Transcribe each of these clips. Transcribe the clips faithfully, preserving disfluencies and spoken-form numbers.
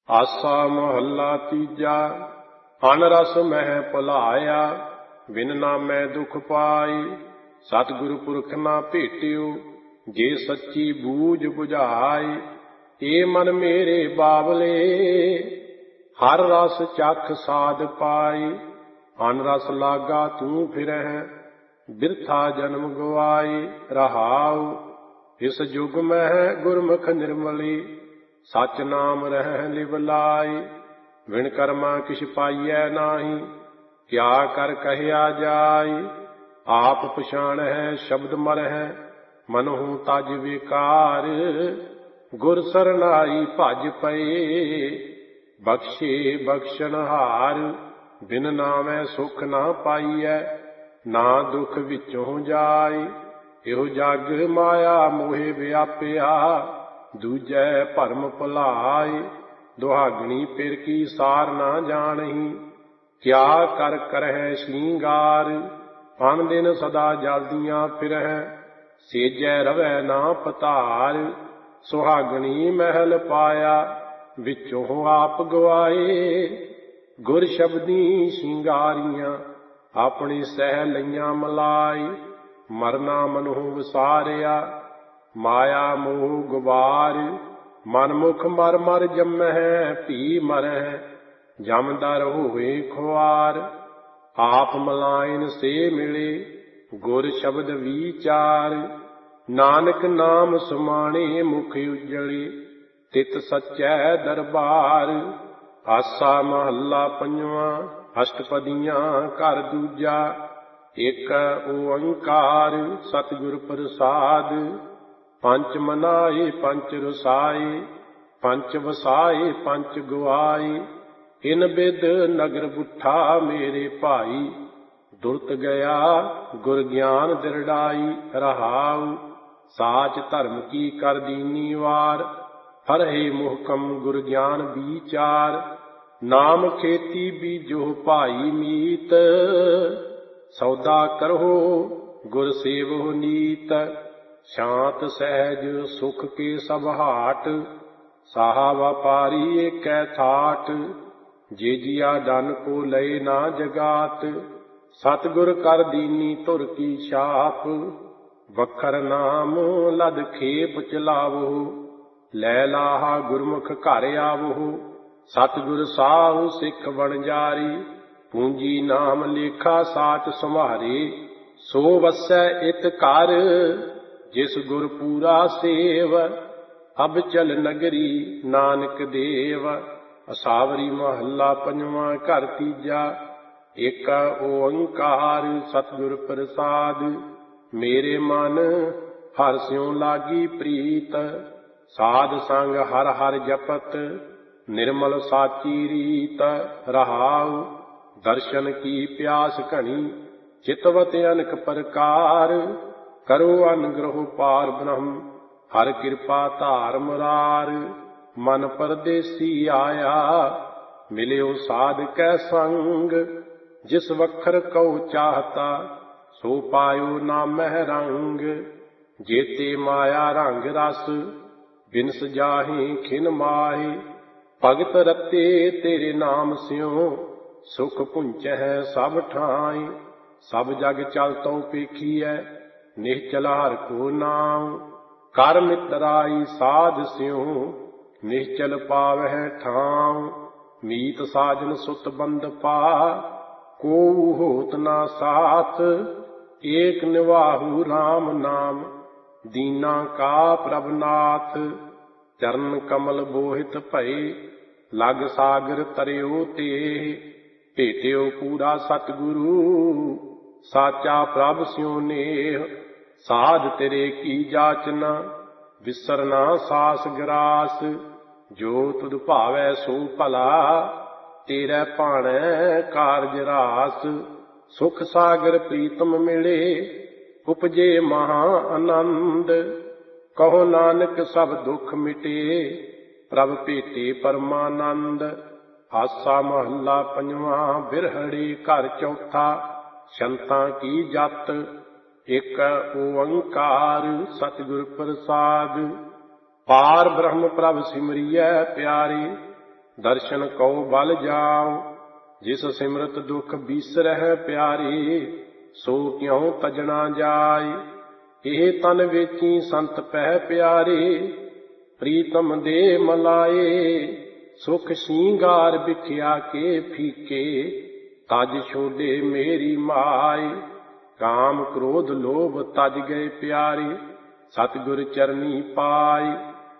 ਆਸਾ ਮਹੱਲਾ ਤੀਜਾ। ਅਨ ਰਸ ਮਹਿ ਭੁਲਾਇਆ, ਬਿਨ ਨਾਮੈ ਦੁਖ ਪਾਈ। ਸਤਿਗੁਰ ਪੁਰਖ ਨਾ ਭੇਟਿਓ, ਜੇ ਸੱਚੀ ਬੂਝ ਬੁਝਾਈ। ਏ ਮਨ ਮੇਰੇ ਬਾਵਲੇ, ਹਰ ਰਸ ਚਖ ਸਾਧ ਪਾਈ। ਅਨ ਰਸ ਲਾਗਾ ਤੂੰ ਫਿਰਹਿ, ਬਿਰਥਾ ਜਨਮ ਗਵਾਈ। ਰਹਾਉ ਇਸ ਜੁਗ ਮਹਿ ਗੁਰਮੁਖ ਨਿਰਮਲੀ, ਸਚ ਨਾਮ ਰਹਿ ਲਿਵ ਲਾਈ। ਵਿਣ ਕਰਮਾ ਕਿਛ ਪਾਈਐ ਨਾਹੀ, ਕਿਆ ਕਰ ਕਹਿਆ ਜਾਈ। ਆਪ ਪਛਾਣਹਿ ਸ਼ਬਦ ਮਰਹਿ, ਮਨਹੁ ਤਜ ਵਿਕਾਰ। ਗੁਰ ਸਰਨਾਈ ਭਜ ਪਏ, ਬਖਸ਼ੇ ਬਖਸ਼ਣਹਾਰ। ਬਿਨ ਨਾਮੈ ਸੁਖ ਨਾ ਪਾਈਐ, ਨਾ ਦੁਖ ਵਿੱਚੋਂ ਜਾਈ। ਇਹੋ ਜਗ ਮਾਇਆ ਮੋਹਿ ਵਿਆਪਿਆ, ਦੂਜੈ ਭਰਮ ਭੁਲਾਈ। ਦੁਹਾਗਣੀ ਪਿਰ ਕੀ ਸਾਰ ਨਾ ਜਾਣਹੀ, ਕਿਆ ਕਰ ਕਰਹਿ ਸ਼ਿੰਗਾਰ। ਪਨ ਦਿਨ ਸਦਾ ਜਲਦੀਆਂ ਫਿਰਹਿ, ਸੇਜੈ ਰਵੈ ਨਾ ਪਤਾਰ। ਸੁਹਾਗਣੀ ਮਹਿਲ ਪਾਇਆ, ਵਿੱਚੋਂ ਆਪ ਗਵਾਏ। ਗੁਰ ਸ਼ਬਦੀ ਸ਼ਿੰਗਾਰੀਆਂ, ਆਪਣੀ ਸਹਿ ਲਈਆਂ ਮਲਾਈ। ਮਰਨਾ ਮਨਹੁ ਵਿਸਾਰਿਆ, ਮਾਇਆ ਮੋਹ ਗੁਬਾਰ। ਮਨਮੁਖ ਮਰ ਮਰ ਜੰਮਹਿ, ਭੀ ਮਰਹਿ, ਜਮਦਰ ਹੋਏ ਖੁਆਰ। ਆਪ ਮਲਾਇਨ ਸੇ ਮਿਲੇ, ਗੁਰ ਸ਼ਬਦ ਵੀਚਾਰ। ਨਾਨਕ ਨਾਮ ਸੁਮਾਣੇ ਮੁਖ ਉਜਲੇ, ਤਿਤ ਸਚੈ ਦਰਬਾਰ। ਆਸਾ ਮਹੱਲਾ ਪੰਜਵਾਂ। ਅਸ਼ਟਪਦੀਆਂ ਘਰ ਦੂਜਾ। ਇਕ ਓੰਕਾਰ ਸਤਿਗੁਰ ਪ੍ਰਸਾਦ। ਪੰਚ ਮਨਾਏ ਪੰਚ ਰਸਾਏ, ਪੰਚ ਵਸਾਏ ਪੰਚ ਗਵਾਏ। ਇਨ ਬਿਦ ਨਗਰ ਬੁੱਠਾ ਮੇਰੇ ਭਾਈ, ਦੁਰਤ ਗਿਆ ਗੁਰ ਗਿਆਨ ਦਿਰੜਾਈ। ਰਹਾਉ ਸਾਚ ਧਰਮ ਕੀ ਕਰ ਦੀਨੀ ਵਾਰ, ਫਰਹਿ ਮੁਹਕਮ ਗੁਰ ਗਿਆਨ ਵੀਚਾਰ। ਨਾਮ ਖੇਤੀ ਬੀਜੋ ਭਾਈ ਮੀਤ, ਸੌਦਾ ਕਰੋ ਗੁਰ ਸੇਵੋ ਨੀਤ। ਸ਼ਾਂਤ ਸਹਿਜ ਸੁਖ ਕੇ ਸਭ ਹਾਟ, ਸਾਹਾ ਵਪਾਰੀ ਏਕੈ ਥਾਟ। ਜੇ ਜੀਆ ਡਨ ਕੋ ਲਏ ਨਾ ਜਗਾਤ, ਸਤਿਗੁਰ ਕਰ ਦੀਨੀ ਧੁਰ ਕੀ ਛਾਪ। ਵਖਰ ਨਾਮ ਲਦ ਖੇਪ ਚਲਾਵੋ, ਲੈ ਲਾਹਾ ਗੁਰਮੁਖ ਘਰ ਆਵੋ। ਸਤਿਗੁਰ ਸਾਹੁ ਸਿੱਖ ਵਣਜਾਰੀ, ਪੂੰਜੀ ਨਾਮ ਲੇਖਾ ਸਾਚ ਸੰਭਾਰੇ। ਸੋ ਵਸੈ ਇਤ ਘਰ, ਜਿਸ ਗੁਰ ਪੂਰਾ ਸੇਵ। ਅਬ ਚਲ ਨਗਰੀ ਨਾਨਕ ਦੇਵ। ਅਸਾਵਰੀ ਮਹੱਲਾ ਪੰਜਵਾਂ ਘਰ ਤੀਜਾ। ਇਕ ਓੰਕਾਰ ਸਤਿਗੁਰ ਪ੍ਰਸਾਦ। ਮੇਰੇ ਮਨ ਹਰਿ ਸਿਉ ਲਾਗੀ ਪ੍ਰੀਤ, ਸਾਧ ਸੰਗ ਹਰਿ ਹਰਿ ਜਪਤ, ਨਿਰਮਲ ਸਾਚੀ ਰੀਤ। ਰਹਾਉ ਦਰਸ਼ਨ ਕੀ ਪਿਆਸ ਘਣੀ, ਚਿਤਵਤ ਅਨਕ ਪ੍ਰਕਾਰ। ਕਰੋ ਅਨਗ੍ਰਹ ਪਾਰ ਬ੍ਰਹਮ, ਹਰਿ ਕਿਰਪਾ ਧਾਰ ਮੁਰਾਰ। ਮਨ ਪਰਦੇਸੀ ਆਇਆ, ਮਿਲਿਓ ਸਾਧ ਕੈ ਸੰਗ। ਜਿਸ ਵਖਰ ਕਉ ਚਾਹਤਾ, ਸੋ ਪਾਇਓ ਨਾਮਹਿ ਰੰਗ। ਜੇਤੇ ਮਾਇਆ ਰੰਗ ਰਸ, ਬਿਨਸ ਜਾਹੀ ਖਿਨ ਮਾਹੀ। ਭਗਤ ਰਤੇ ਤੇਰੇ ਨਾਮ ਸਿਉ, ਸੁਖ ਪੁੰਚਹਿ ਸਭ ਠਾਈ। ਸਭ ਜਗ ਚਲ ਤਉ ਪੇਖੀਐ, ਨਿਹਚਲ ਹਰਿ ਕੋ ਨਾਮ। ਕਰ ਮਿਤਰਾਈ ਸਾਧ ਸਿਉ, ਨਿਹਚਲ ਪਾਵਹਿ ਠਾਮ। ਮੀਤ ਸਾਜਨ ਸੁਤ ਬੰਦ ਪਾ, ਕੋਊ ਹੋਤ ਨਾ ਸਾਥ। ਏਕ ਨਿਵਾਹੂ ਰਾਮ ਨਾਮ, ਦੀਨਾ ਕਾ ਪ੍ਰਭ ਨਾਥ। ਚਰਨ ਕਮਲ ਬੋਹਿਤ ਭਏ, ਲਗ ਸਾਗਰ ਤਰਿਓ ਤੇ। ਭੇਟਿਓ ਪੂਰਾ ਸਤਿਗੁਰੂ, ਸਾਚਾ ਪ੍ਰਭ ਸਿਉ ਨੇਹ। ਸਾਧ ਤੇਰੇ ਕੀ ਜਾਚਨਾ, ਵਿਸਰਨਾ ਸਾਸ ਗਰਾਸ। ਜੋ ਤੁਧ ਭਾਵੈ ਸੋ ਭਲਾ, ਤੇਰੇ ਭਾਣੈ ਕਾਰਜ ਰਾਸ। ਸੁਖ ਸਾਗਰ ਪ੍ਰੀਤਮ ਮਿਲੇ, ਉਪਜੇ ਮਹਾ ਆਨੰਦ। ਕਹੋ ਨਾਨਕ ਸਭ ਦੁਖ ਮਿਟੇ, ਪ੍ਰਭ ਭੇਟੇ ਪਰਮਾਨੰਦ। ਆਸਾ ਮਹੱਲਾ ਪੰਜਵਾਂ। ਬਿਰਹੜੀ ਘਰ ਚੌਥਾ। ਸ਼ੰਤਾਂ ਕੀ ਜਤ। ਇਕ ਓੰਕਾਰ ਸਤਿਗੁਰ ਪ੍ਰਸਾਦ। ਪਾਰ ਬ੍ਰਹਮ ਪ੍ਰਭ ਸਿਮਰਿਐ ਪਿਆਰੇ, ਦਰਸ਼ਨ ਕਉ ਬਲ ਜਾਉ। ਜਿਸ ਸਿਮਰਤ ਦੁਖ ਬੀਸਰਹਿ ਪਿਆਰੇ, ਸੋ ਕਿਉ ਤਜਣਾ ਜਾਇ। ਇਹ ਤਨ ਵੇਚੀ ਸੰਤ ਪਹਿ ਪਿਆਰੇ, ਪ੍ਰੀਤਮ ਦੇ ਮਲਾਏ। ਸੁਖ ਸ਼ਿੰਗਾਰ ਬਿਖਿਆ ਕੇ ਫੀਕੇ, ਤਜ ਛੋਡੇ ਮੇਰੀ ਮਾਏ। ਕਾਮ ਕ੍ਰੋਧ ਲੋਭ ਤਜ ਗਏ ਪਿਆਰੇ, ਸਤਿਗੁਰ ਚਰਨੀ ਪਾਏ।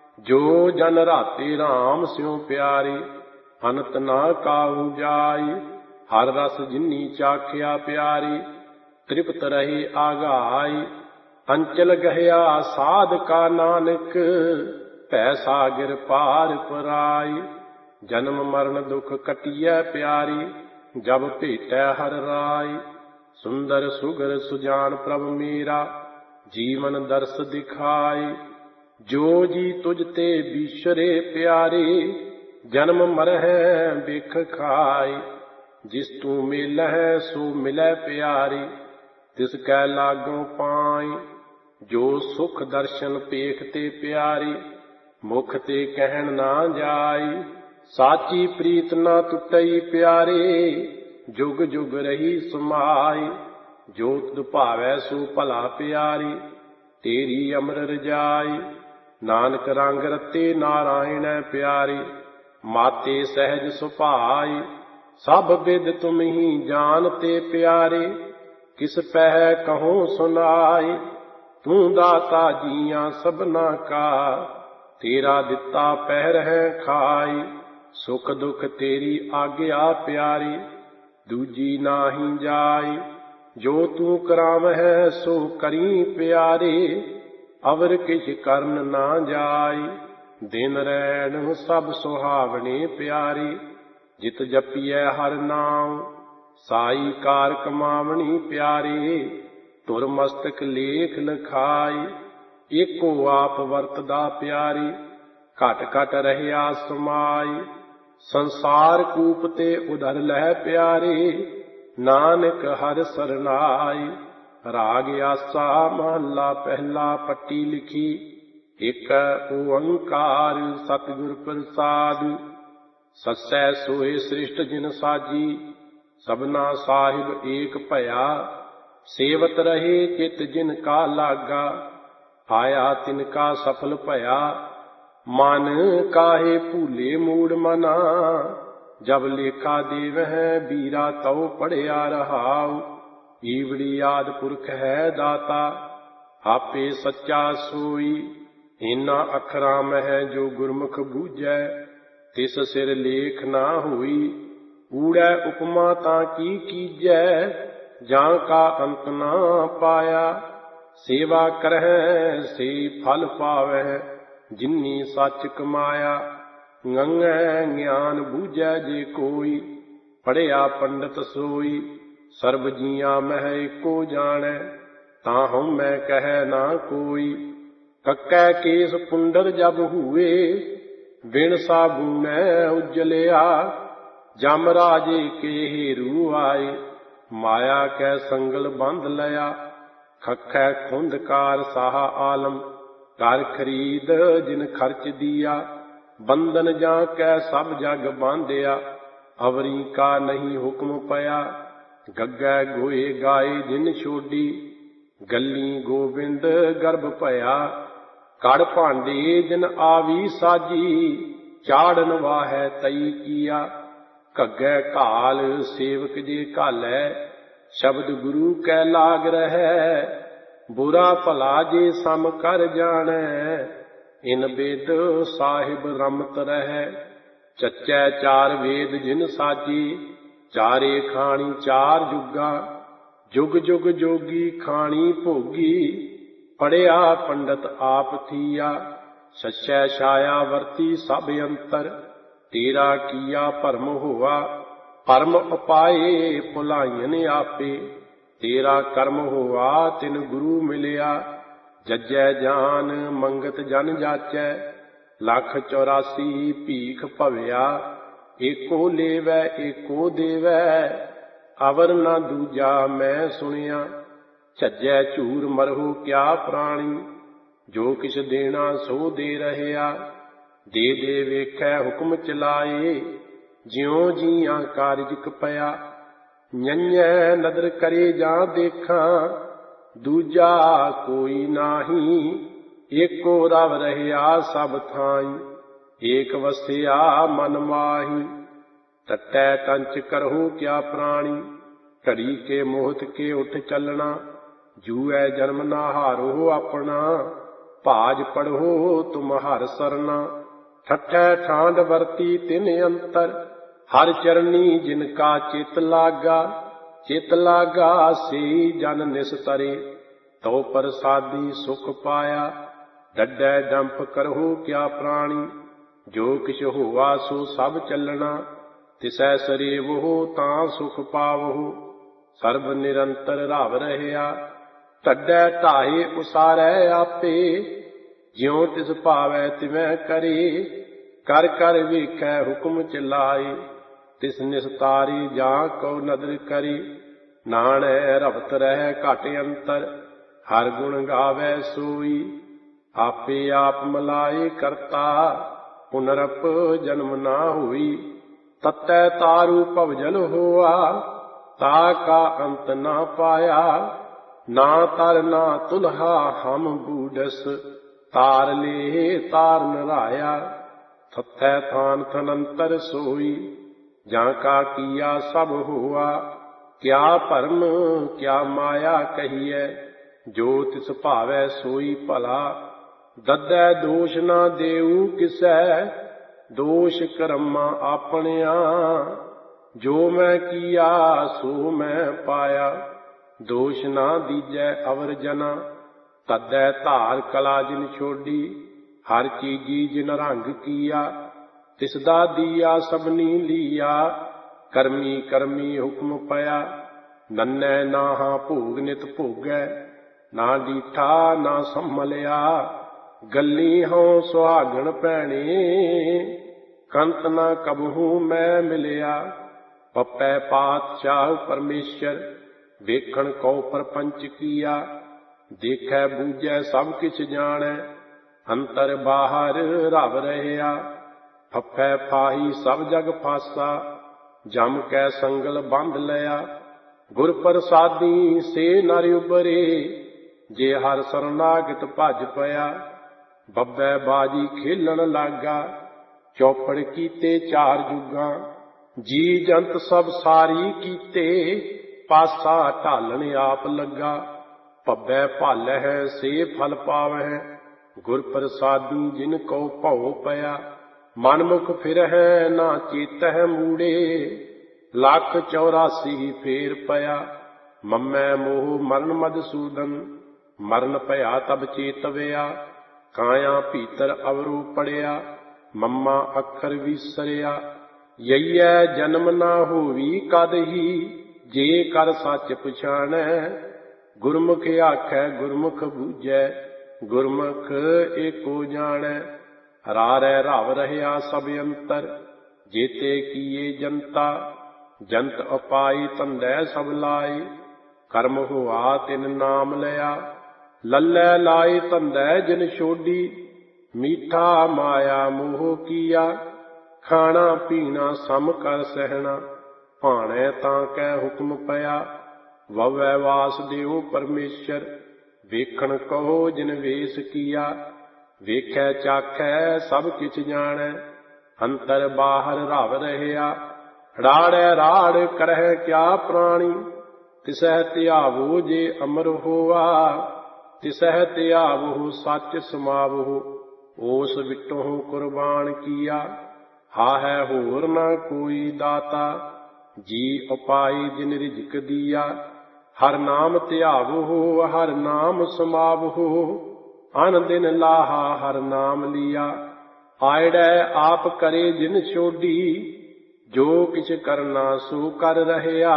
ਜੋ ਜਨ ਰਾਤੇ ਰਾਮ ਸਿਉ ਪਿਆਰੇ, ਅਨੰਤ ਨਾ ਕਾਹੂ ਜਾਏ। ਹਰ ਰਸ ਜਿਨੀ ਚਾਖਿਆ ਪਿਆਰੇ, ਤ੍ਰਿਪਤ ਰਹੇ ਆਗਾਏ। ਅੰਚਲ ਗਹਿਆ ਸਾਧ ਕਾ ਨਾਨਕ, ਭੈ ਸਾਗਰ ਪਾਰ ਪਰਾਏ। ਜਨਮ ਮਰਨ ਦੁਖ ਕਟਿਐ ਪਿਆਰੇ, ਜਬ ਭੇਟੈ ਹਰ ਰਾਏ। ਸੁੰਦਰ ਸੁਗਰ ਸੁਜਾਨ ਪ੍ਰਭ ਮੇਰਾ, ਜੀਵਨ ਦਰਸ ਦਿਖਾਏ। ਜੋ ਜੀ ਤੁਝ ਤੇ ਬੀਸਰੇ ਪਿਆਰੇ, ਜਨਮ ਮਰਹਿ ਬਿਖ ਖਾਏ। ਜਿਸ ਤੂੰ ਮਿਲਹਿ ਸੋ ਮਿਲੈ ਪਿਆਰੇ, ਤਿਸ ਕੈ ਲਾਗੋਂ ਪਾਏ। ਜੋ ਸੁਖ ਦਰਸ਼ਨ ਪੇਖ ਤੇ ਪਿਆਰੇ, ਮੁਖ ਤੇ ਕਹਿਣ ਨਾ ਜਾਏ। ਸਾਚੀ ਪ੍ਰੀਤ ਨਾ ਟੁੱਟਈ ਪਿਆਰੇ, ਜੁਗ ਜੁਗ ਰਹੀ ਸਮਾਏ। ਜੋ ਤੁਧ ਭਾਵੈ ਸੋ ਭਲਾ ਪਿਆਰੇ, ਤੇਰੀ ਅਮਰ ਰਜਾਈ। ਨਾਨਕ ਰੰਗ ਰਤੇ ਨਾਰਾਇਣੈ ਪਿਆਰੇ, ਮਾਤੇ ਸਹਿਜ ਸੁਭਾਈ। ਸਭ ਬਿਦ ਤੁਮ ਹੀ ਜਾਣਤੇ ਪਿਆਰੇ, ਕਿਸ ਪਹਿ ਕਹੂੰ ਸੁਨਾਈ। ਤੂੰ ਦਾਤਾ ਜੀਆਂ ਸਭਨਾ ਕਾ, ਤੇਰਾ ਦਿੱਤਾ ਪਹਿਰਹਿ ਖਾਈ। ਸੁਖ ਦੁਖ ਤੇਰੀ ਆਗਿਆ ਪਿਆਰੀ, ਦੂਜੀ ਨਾਹੀ ਜਾਈ। ਜੋ ਤੂੰ ਕਰਾਵਹਿ ਸੋ ਕਰੀ ਪਿਆਰੇ, ਅਵਰ ਕਿਛ ਕਰਨ ਨਾ ਜਾਈ। ਦਿਨ ਰੈਣ ਸਭ ਸੁਹਾਵਣੇ ਪਿਆਰੇ, ਜਿਤ ਜਪੀਐ ਹਰ ਨਾਮ। ਸਾਈ ਕਾਰ ਕਮਾਵਣੀ ਪਿਆਰੇ, ਧੁਰ ਮਸਤਕ ਲੇਖ ਲਿਖਾਈ। ਏਕੋ ਆਪ ਵਰਤਦਾ ਪਿਆਰੇ, ਘਟ ਘਟ ਰਹਿਆ ਸਮਾਈ। ਸੰਸਾਰ ਕੂਪ ਤੇ ਉਧਰ ਲਹਿ ਪਿਆਰੇ, ਨਾਨਕ ਹਰਿ ਸਰਨਾਈ। ਰਾਗ ਆਸਾ ਮਹੱਲਾ ਪਹਿਲਾ ਪੱਟੀ ਲਿਖੀ। ਇਕ ਓੰਕਾਰ ਸਤਿਗੁਰ ਪ੍ਰਸਾਦਿ। ਸੱਸੈ ਸੋਏ ਸ੍ਰਿਸ਼ਟ ਜਿਨ ਸਾਜੀ, ਸਭਨਾ ਸਾਹਿਬ ਏਕ ਭਇਆ। ਸੇਵਤ ਰਹੇ ਚਿਤ ਜਿਨ ਕਾ ਲਾਗਾ, ਆਇਆ ਤਿਨ ਕਾ ਸਫਲ ਭਇਆ। ਮਨ ਕਾਹੇ ਭੂਲੇ ਮੂੜ ਮਨਾ, ਜਬ ਲੇਖਾ ਦੇਵਹਿ ਬੀਰਾ ਤਉ ਪੜਿਆ ਰਹਾਉ। ਈਵੜੀ ਆਦਿ ਪੁਰਖ ਹੈ ਦਾਤਾ, ਆਪੇ ਸੱਚਾ ਸੋਈ। ਇਨ੍ਹਾਂ ਅੱਖਰਾਂ ਮਹਿ ਜੋ ਗੁਰਮੁਖ ਬੂਝੈ, ਤਿਸ ਸਿਰ ਲੇਖ ਨਾ ਹੋਈ। ਊੜੈ ਉਪਮਾ ਤਾਂ ਕੀ ਕੀਜੈ, ਜਾਂ ਕਾ ਅੰਤ ਨਾ ਪਾਇਆ। ਸੇਵਾ ਕਰਹਿ ਸੇ ਫਲ ਪਾਵਹਿ, ਜਿਨੀ ਸੱਚ ਕਮਾਇਆ। ਗੰਗੈ ਗਿਆਨ ਬੂਝੈ ਜੇ ਕੋਈ, ਪੜਿਆ ਪੰਡਤ ਸੋਈ। ਸਰਬ ਜੀਆਂ ਮਹਿ ਏਕੋ ਜਾਣੈ, ਤਾਂ ਹਉਮੈ ਕਹਿ ਨਾ ਕੋਈ। ਕੱਕੈ ਕੇਸ ਪੁੰਡਰ ਜਬ ਹੂਏ, ਬਿਨ ਸਾਬੂਨੈ ਉਜਲਿਆ। ਜਮ ਰਾਜੇ ਕੇ ਹੇਰੂ ਆਏ, ਮਾਇਆ ਕੈ ਸੰਗਲ ਬੰਧ ਲਿਆ। ਖਖੈ ਖੁੰਦਕਾਰ ਸਾਹ ਆਲਮ, ਕਰ ਖਰੀਦ ਜਿਨ ਖਰਚ ਦੀਆ। ਬੰਧਨ ਜਾਂ ਕੈ ਸਭ ਜਗ ਬਾਂਧਿਆ, ਅਵਰੀ ਕਾ ਨਹੀਂ ਹੁਕਮ ਪਿਆ। ਗੱਗੈ ਗੋਏ ਗਾਏ ਜਿਨ ਛੋਡੀ, ਗੱਲੀ ਗੋਬਿੰਦ ਗਰਭ ਭਇਆ। ਕੜ ਭਾਂਡੇ ਜਿਨ ਆਵੀ ਸਾਜੀ, ਚਾੜਨ ਵਾਹੈ ਤਈ ਕੀਆ। ਘੱਗੈ ਘਾਲ ਸੇਵਕ ਜੇ ਘਾਲੈ, ਸ਼ਬਦ ਗੁਰੂ ਕੈ ਲਾਗ ਰਹੈ। ਬੁਰਾ ਭਲਾ ਜੇ ਸਮ ਕਰ ਜਾਣੈ, ਇਨ ਬਿਦ ਸਾਹਿਬ ਰਮਤ ਰਹੈ। ਚੱਚੈ ਚਾਰ ਵੇਦ ਜਿਨ ਸਾਜੀ, ਚਾਰੇ ਖਾਣੀ ਚਾਰ ਜੁਗਾ। ਜੁਗ ਜੁਗ ਜੋਗੀ ਖਾਣੀ ਭੋਗੀ, ਪੜਿਆ ਪੰਡਤ ਆਪ ਥੀਆ। ਸੱਚੈ ਛਾਇਆ ਵਰਤੀ ਸਭ ਅੰਤਰ, ਤੇਰਾ ਕੀਆ ਭਰਮ ਹੋਆ। ਭਰਮ ਉਪਾਏ ਭੁਲਾਈਨ ਆਪੇ, ਤੇਰਾ ਕਰਮ ਹੋਆ ਤਿਨ ਗੁਰੂ ਮਿਲਿਆ। ਜਜੈ ਜਾਨ ਮੰਗਤ ਜਨ ਜਾਚੈ, ਲੱਖ ਚੌਰਾਸੀ ਭੀਖ ਭਵਿਆ। ਏਕੋ ਲੇਵੈ ਏਕੋ ਦੇਵੈ, ਅਵਰ ਨਾ ਦੂਜਾ ਮੈਂ ਸੁਣਿਆ। ਝੱਜੈ ਝੂਰ ਮਰਹੁ ਕਿਆ ਪ੍ਰਾਣੀ, ਜੋ ਕਿਛ ਦੇਣਾ ਸੋ ਦੇ ਰਹਿਆ। ਦੇ ਦੇ ਵੇਖੈ ਹੁਕਮ ਚਲਾਏ, ਜਿਉ ਜੀਆਂ ਕਾਰਜ ਕਪਿਆ। ਨੰਨੈ ਨਦਰ ਕਰੇ ਜਾਂ ਦੇਖਾਂ, ਦੂਜਾ ਕੋਈ ਨਾਹੀ। ਏਕੋ ਰਵ ਰਹਿਆ ਸਭ ਥਾਈ, ਏਕ ਵਸਿਆ ਮਨ ਮਾਹੀ। ਟਟੈ ਟੰਚ ਕਰਹੁ ਕਿਆ ਪ੍ਰਾਣੀ, ਘੜੀ ਕੇ ਮੋਹਤ ਕੇ ਉਠ ਚੱਲਣਾ। ਜੂਐ ਜਨਮ ਨਾ ਹਾਰੋ ਆਪਣਾ, ਭਾਜ ਪੜ੍ਹੋ ਤੁਮ ਹਰਿ ਸਰਨਾ। ਠੱਠੈ ਠਾਂਡ ਵਰਤੀ ਤਿਨ ਅੰਤਰ, ਹਰਿ ਚਰਨੀ ਜਿਨ ਕਾ ਚਿਤ ਲਾਗਾ। ਚਿਤ ਲਾਗਾ ਸੇ ਜਨ ਨਿਸਤਰੇ, ਤਉ ਪ੍ਰਸਾਦੀ ਸੁਖ ਪਾਇਆ। ਡੱਡੈ ਡੰਪ ਕਰਹੁ ਕਿਆ ਪ੍ਰਾਣੀ, ਜੋ ਕਿਛ ਹੋਆ ਸੋ ਸਭ ਚੱਲਣਾ। ਤਿਸੈ ਸਰੇਵਹੁ ਤਾਂ ਸੁਖ ਪਾਵਹੁ, ਸਰਬ ਨਿਰੰਤਰ ਰਵ ਰਹਿਆ। ਢੱਡੈ ਢਾਏ ਉਸਾਰੈ ਆਪੇ, ਜਿਉ ਤਿਸ ਭਾਵੈ ਤਿਵੈ ਕਰੇ। ਕਰ ਕਰ ਵੇਖੈ ਹੁਕਮ ਚਲਾਏ, ਤਿਸ ਨਿਸਤਾਰੀ ਜਾਂ ਕਉ ਨਦਰ ਕਰੇ। ਨਾਣੈ ਰਵਤ ਰਹਿ ਘਟ ਅੰਤਰ, ਹਰਿ ਗੁਣ ਗਾਵੈ ਸੋਈ। ਆਪੇ ਆਪ ਮਲਾਏ ਕਰਤਾ, ਪੁਨਰਪ ਜਨਮ ਨਾ ਹੋਈ। ਤਤੈ ਤਾਰੂ ਭਵਜਲ ਹੋਆ, ਤਾ ਕਾ ਅੰਤ ਨਾ ਪਾਇਆ। ਨਾ ਤਰ ਨਾ ਤੁਲਹਾ ਹਮ ਬੂਢਸ, ਤਾਰ ਲੇ ਤਾਰ ਨਰਾਇਆ। ਥਥੈ ਥਾਨ ਥਨੰਤਰ ਸੋਈ, ਜਾਂ ਕਾ ਕੀਆ ਸਭ ਹੋਆ। ਕਿਆ ਭਰਮ ਕਿਆ ਮਾਇਆ ਕਹੀਐ, ਜੋ ਤਿਸ ਭਾਵੈ ਸੋਈ ਭਲਾ। ਦੱਦੈ ਦੋਸ਼ ਨਾ ਦੇਊ ਕਿਸੈ, ਦੋਸ਼ ਕਰਮਾਂ ਆਪਣਿਆ। ਜੋ ਮੈਂ ਕੀਆ ਸੋ ਮੈਂ ਪਾਇਆ, ਦੋਸ਼ ਨਾ ਦੀਜੈ ਅਵਰ ਜਨਾ। ਤਦੈ ਧਾਰ ਕਲਾ ਜਿਨ ਛੋਡੀ, ਹਰ ਚੀਜੀ ਜਿਨ ਰੰਗ ਕੀਆ। ਤਿਸ ਦਾ ਦੀਆ ਸਭਨੀ ਲੀਆ, ਕਰਮੀ ਕਰਮੀ ਹੁਕਮ ਪਿਆ। ਨੰਨੈ ਨਾਹਾਂ ਭੋਗ ਨਿਤ ਭੋਗੈ, ਨਾ ਡੀਠਾ ਨਾ ਸੰਭਲਿਆ। ਗੱਲੀ ਹਉ ਸੁਹਾਗਣ ਭੈਣੇ, ਕੰਤ ਨਾ ਕਬਹੂ ਮੈਂ ਮਿਲਿਆ। ਪਪੈ ਪਾਤਸ਼ਾਹ ਪਰਮੇਸ਼ਰ, ਵੇਖਣ ਕਉ ਪਰਪੰਚ ਕੀਆ। ਦੇਖੈ ਬੂਝੈ ਸਭ ਕਿਛ ਜਾਣੈ, ਅੰਤਰ ਬਾਹਰ ਰਵ ਰਹਿਆ। ਫੱਫੈ ਫਾਹੀ ਸਭ ਜਗ ਫਾਸਾ, ਜਮ ਕੈ ਸੰਗਲ ਬੰਧ ਲਿਆ। ਗੁਰ ਪ੍ਰਸਾਦੀ ਸੇ ਨਰ ਉਬਰੇ, ਜੇ ਹਰਿ ਸਰਨਾਗਤ ਭਜ ਪਿਆ। ਬੱਬੈ ਬਾਜੀ ਖੇਲਣ ਲਾਗਾ, ਚੌਪੜ ਕੀਤੇ ਚਾਰ ਜੁਗਾਂ। ਜੀ ਜੰਤ ਸਭ ਸਾਰੀ ਕੀਤੇ, ਪਾਸਾ ਢਾਲਣ ਆਪ ਲੱਗਾ। ਭੱਬੈ ਭਾਲਹਿ ਸੇ ਫਲ ਪਾਵਹਿ, ਗੁਰ ਪ੍ਰਸਾਦੀ ਜਿਨ ਕਉ ਭਉ ਪਿਆ। ਮਨ ਮੁਖ ਫਿਰਹਿ ਨਾ ਚੇਤਹਿ ਮੂੜੇ, ਲੱਖ ਚੌਰਾਸੀ ਫੇਰ ਪਿਆ। ਮਮੈ ਮੋਹ ਮਰਨ ਮਧਸੂਦਨ, ਮਰਨ ਭਇਆ ਤਬ ਚੇਤਵਿਆ। ਕਾਇਆ ਭੀਤਰ ਅਵਰੂ ਪੜਿਆ, ਮਮਾ ਅੱਖਰ ਵਿਸਰਿਆ। ਯਈਐ ਜਨਮ ਨਾ ਹੋਵੀ ਕਦਹੀ, ਜੇ ਕਰ ਸੱਚ ਪਛਾਣੈ। ਗੁਰਮੁਖ ਆਖੈ ਗੁਰਮੁਖ ਬੂਝੈ, ਗੁਰਮੁਖ ਏਕੋ ਜਾਣੈ। ਰਾਰੈ ਰਵ ਰਹਿਆ ਸਭ ਅੰਤਰ, ਜੇਤੇ ਕੀਏ ਜਨਤਾ। ਜੰਤ ਅਪਾਈ ਧੰਦੈ ਸਭ ਲਾਏ, ਕਰਮ ਹੋਆ ਤਿਨ ਨਾਮ ਲਿਆ। ਲੱਲੈ ਲਾਏ ਧੰਦੈ ਜਿਨ ਛੋਡੀ, ਮੀਠਾ ਮਾਇਆ ਮੋਹ ਕੀਆ। ਖਾਣਾ ਪੀਣਾ ਸਮ ਕਰ ਸਹਿਣਾ, ਭਾਣੈ ਤਾਂ ਕੈ ਹੁਕਮ ਪਿਆ। ਵਵੈ ਵਾਸ ਦਿਓ ਪਰਮੇਸ਼ਰ, ਵੇਖਣ ਕਹੋ ਜਿਨ ਵੇਸ ਕੀਆ। ਵੇਖੈ ਚਾਖੈ ਸਭ ਕਿਛ ਜਾਣੈ, ਅੰਤਰ ਬਾਹਰ ਰਵ ਰਹਿਆ। ਰਾੜੈ ਰਾੜ ਕਰਹਿ ਕਿਆ ਪ੍ਰਾਣੀ, ਤਿਸਹਿ ਧਿਆਵੋ ਜੇ ਅਮਰ ਹੋਆ। ਤਿਸਹਿ ਧਿਆਵਹੁ ਸੱਚ ਸਮਾਵਹੁ, ਓਸ ਵਿਟਹੁ ਕੁਰਬਾਨ ਕੀਆ। ਹਾਹੈ ਹੋਰ ਨਾ ਕੋਈ ਦਾਤਾ, ਜੀ ਉਪਾਈ ਜਿਨ ਰਿਜਕ ਦੀਆ। ਹਰ ਨਾਮ ਧਿਆਵਹੁ ਹਰ ਨਾਮ ਸਮਾਵਹੁ, ਅਨ ਦਿਨ ਲਾਹਾ ਹਰ ਨਾਮ ਲੀਆ। ਆਇੜੈ ਆਪ ਕਰੇ ਜਿਨ ਛੋਡੀ, ਜੋ ਕਿਛ ਕਰਨਾ ਸੋ ਕਰ ਰਹਿਆ।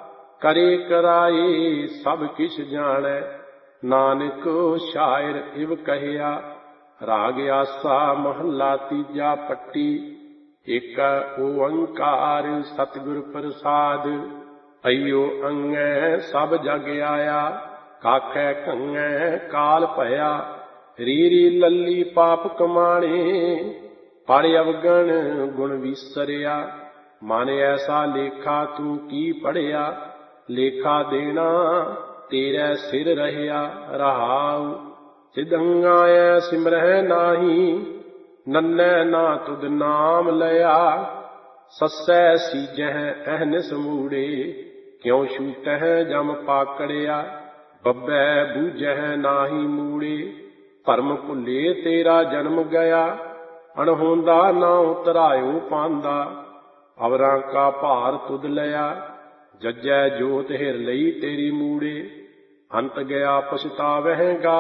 ਕਰੇ ਕਰਾਏ ਸਭ ਕਿਛ ਜਾਣੈ, ਨਾਨਕ ਸ਼ਾਇਰ ਇਵ ਕਹਿਆ। ਰਾਗ ਆਸਾ ਮਹੱਲਾ ਤੀਜਾ ਪੱਟੀ। ਏਕ ਓੰਕਾਰ ਸਤਿਗੁਰ ਪ੍ਰਸਾਦਿ, ਅਈਓ ਅੰਗੈ ਸਭ ਜਗ ਆਇਆ। ਕਾਖੈ ਕੰਗੈ ਕਾਲ ਭਇਆ, ਰੀ ਰੀ ਲੱਲੀ ਪਾਪ ਕਮਾਣੇ। ਪੜ ਅਵਗਣ ਗੁਣ ਵਿਸਰਿਆ। ਮਨ ਐਸਾ ਲੇਖਾ ਤੂੰ ਕੀ ਪੜਿਆ। ਲੇਖਾ ਦੇਣਾ ਤੇਰੇ ਸਿਰ ਰਹਿਆ। ਰਹਾਉ ਸਿਧੰਗਾਇ ਸਿਮਰਹਿ ਨਾਹੀ। ਨੰਨੈ ਨਾ ਤੁਧ ਨਾਮ ਲਿਆ। ਸੱਸੈ ਸੀਜਹਿ ਅਹਨਿਸ ਮੂੜੇ। ਕਿਉ ਛੂਟਹਿ ਜਮ ਪਾਕੜਿਆ। ਬੱਬੈ ਬੂਝਹਿ ਨਾਹੀ ਮੂੜੇ। ਭਰਮ ਭੁੱਲੇ ਤੇਰਾ ਜਨਮ ਗਿਆ। ਅਣਹੋਂਦਾ ਨਾ ਉਤਰਾਇਓ ਪਾਂਦਾ। ਅਵਰਾਂ ਕਾ ਭਾਰ ਤੁਧ ਲਿਆ। ਜੱਜੈ ਜੋਤ ਹਿਰ ਲਈ ਤੇਰੀ ਮੂੜੇ। ਅੰਤ ਗਿਆ ਪਛਤਾਵਹਿਗਾ।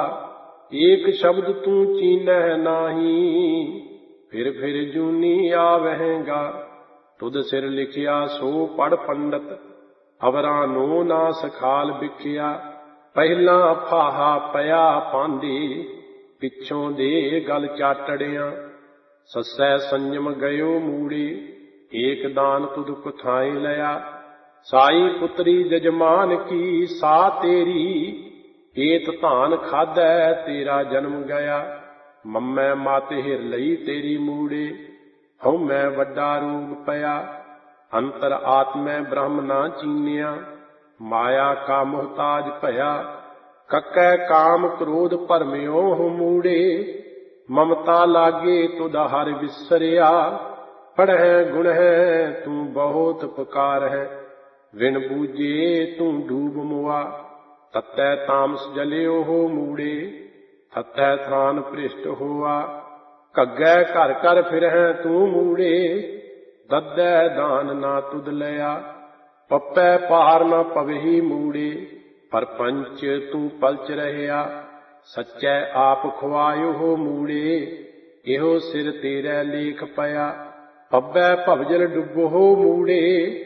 ਏਕ ਸ਼ਬਦ ਤੂੰ ਚੀਨਹਿ ਨਾਹੀ। ਫਿਰ ਫਿਰ ਜੂਨੀ ਆਵਹਿਗਾ। ਤੁਧ ਸਿਰ ਲਿਖਿਆ ਸੋ ਪੜ ਪੰਡਤ। ਅਵਰਾਂ ਨੂੰ ਨਾ ਸਖਾਲ ਵਿਖਿਆ। ਪਹਿਲਾਂ ਫਾਹਾ ਪਿਆ ਪਾਂਦੀ। ਪਿੱਛੋਂ ਦੇ ਗਲ ਚਾਟੜਿਆਂ। ਸੱਸੈ ਸੰਜਮ ਗਇਓ ਮੂੜੇ। ਏਕ ਦਾਨ ਤੁਧ ਕੁਥਾਏ ਲਿਆ। ਸਾਈ ਪੁੱਤਰੀ ਜਜਮਾਨ ਕੀ ਸਾ ਤੇਰੀ। ਏਤ ਧਾਨ ਖਾਧੈ ਤੇਰਾ ਜਨਮ ਗਿਆ। ਮੰਮੈ ਮਤ ਹਿਰ ਲਈ ਤੇਰੀ ਮੂੜੇ। ਹਉਮੈ ਵੱਡਾ ਰੋਗ ਪਿਆ। ਅੰਤਰ ਆਤਮੈ ਬ੍ਰਹਮ ਨਾ ਚੀਨਿਆ। ਮਾਇਆ ਕਾ ਮੁਹਤਾਜ ਭਇਆ। ਕੱਕੈ ਕਾਮ ਕ੍ਰੋਧ ਭਰਮਿਓ ਹੋ ਮੂੜੇ। ਮਮਤਾ ਲਾਗੇ ਤੁਧਾ ਹਰਿ ਵਿਸਰਿਆ। ਪੜ੍ਹੈ ਗੁਣਹਿ ਤੂੰ ਬਹੁਤ ਪੁਕਾਰਹਿ। ਵਿਣ ਬੂਝੇ ਤੂੰ ਡੂਬ ਮੁਆ। ਤਤੈ ਤਾਮਸ ਜਲਿਓ ਹੋ ਮੂੜੇ। ਥਤੈ ਥਾਨ ਭ੍ਰਿਸ਼ਟ ਹੋਆ। ਘੱਗੈ ਘਰ ਘਰ ਫਿਰਹਿ ਤੂੰ ਮੂੜੇ। ਦੱਦੈ ਦਾਨ ਨਾ ਤੁਧ ਲਿਆ। ਪੱਪੈ ਪਾਰ ਨਾ ਪਵਹੀ ਮੂੜੇ। ਪਰਪੰਚ ਤੂੰ ਪਲਚ ਰਹਿਆ। ਸੱਚੈ ਆਪ ਖੁਆਇਓ ਹੋ ਮੂੜੇ। ਇਹੋ ਸਿਰ ਤੇਰੇ ਲੇਖ ਪਿਆ। ਪੱਬੈ ਭਵਜਲ ਡੁੱਬੋ ਹੋ ਮੂੜੇ।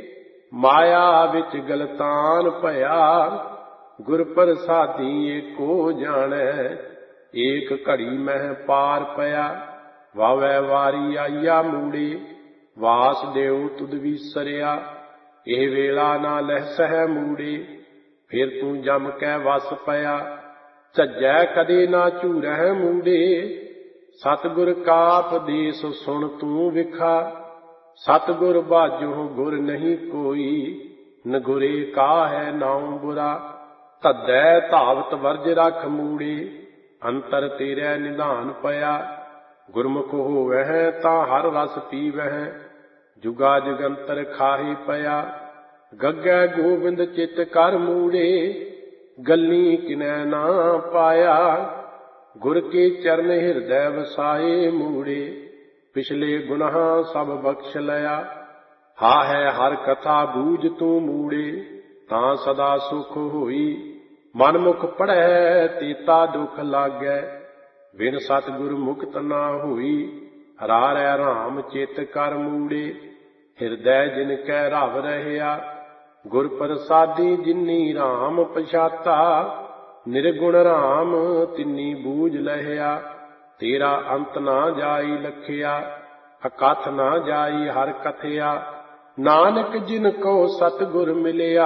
ਮਾਇਆ ਵਿੱਚ ਗਲਤਾਨ ਭਇਆ। ਗੁਰ ਪ੍ਰਸਾਦੀ ਏਕੋ ਜਾਣੈ। ਏਕ ਘੜੀ ਮਹਿ ਪਾਰ ਪਿਆ। ਵਾਵੈ ਵਾਰੀ ਆਈਆ ਮੂੜੇ। ਵਾਸ ਦੇਉ ਤੁਧ ਵਿਸਰਿਆ। ਇਹ ਵੇਲਾ ਨਾ ਲਹਿਸਹਿ ਮੂੜੇ। ਫਿਰ ਤੂੰ ਜਮ ਕੈ ਵਸ ਪਿਆ। ਝੱਜੈ ਕਦੇ ਨਾ ਝੂਰਹਿ ਮੂੜੇ। ਸਤਿਗੁਰ ਕਾ ਉਪਦੇਸ ਸੁਣ ਤੂੰ ਵਿਖਾ। ਸਤਿਗੁਰ ਬਾਝੋ ਗੁਰ ਨਹੀਂ ਕੋਈ। ਨਗੁਰੇ ਕਾ ਹੈ ਨਾਉ ਬੁਰਾ। ਧੱਦੈ ਧਾਵਤ ਵਰਜ ਰਖ ਮੂੜੇ। ਅੰਤਰ ਤੇਰੇ ਨਿਧਾਨ ਪਿਆ। ਗੁਰਮੁਖ ਹੋਵਹਿ ਤਾਂ ਹਰ ਰਸ ਪੀਵਹਿ। ਜੁਗਾ ਜੁਗੰਤਰ ਖਾਹੀ ਪਿਆ। ਗੱਗੈ ਗੋਬਿੰਦ ਚਿਤ ਕਰ ਮੂੜੇ। ਗੱਲੀ ਕਿਨੈ ਨਾ ਪਾਇਆ। ਗੁਰ ਕੇ ਚਰਨ ਹਿਰਦੈ ਵਸਾਏ ਮੂੜੇ। ਪਿਛਲੇ ਗੁਨਾਹ ਸਭ ਬਖਸ਼ ਲਿਆ। ਹਾ ਹੈ ਹਰ ਕਥਾ ਬੂਝ ਤੂੰ ਮੂੜੇ। ਤਾਂ ਸਦਾ ਸੁਖ ਹੋਈ। ਮਨਮੁਖ ਪੜ੍ਹੈ ਤੀਤਾ ਦੁਖ ਲਾਗੈ। ਬਿਨ ਸਤਿਗੁਰ ਮੁਕਤ ਨਾ ਹੋਈ। ਹਰਾਰੈ ਰਾਮ ਚਿਤ ਕਰ ਮੂੜੇ। ਹਿਰਦੈ ਜਿਨ ਕੈ ਰਵ ਰਹਿਆ। ਗੁਰ ਪ੍ਰਸਾਦੀ ਜਿਨੀ ਰਾਮ ਪਛਾਤਾ। ਨਿਰਗੁਣ ਰਾਮ ਤਿਨੀ ਬੂਝ ਲਹਿਆ। ਤੇਰਾ ਅੰਤ ਨਾ ਜਾਈ ਲਖਿਆ। ਅਕਥ ਨਾ ਜਾਈ ਹਰ ਕਥਿਆ। ਨਾਨਕ ਜਿਨ ਕੋ ਸਤਿਗੁਰ ਮਿਲਿਆ।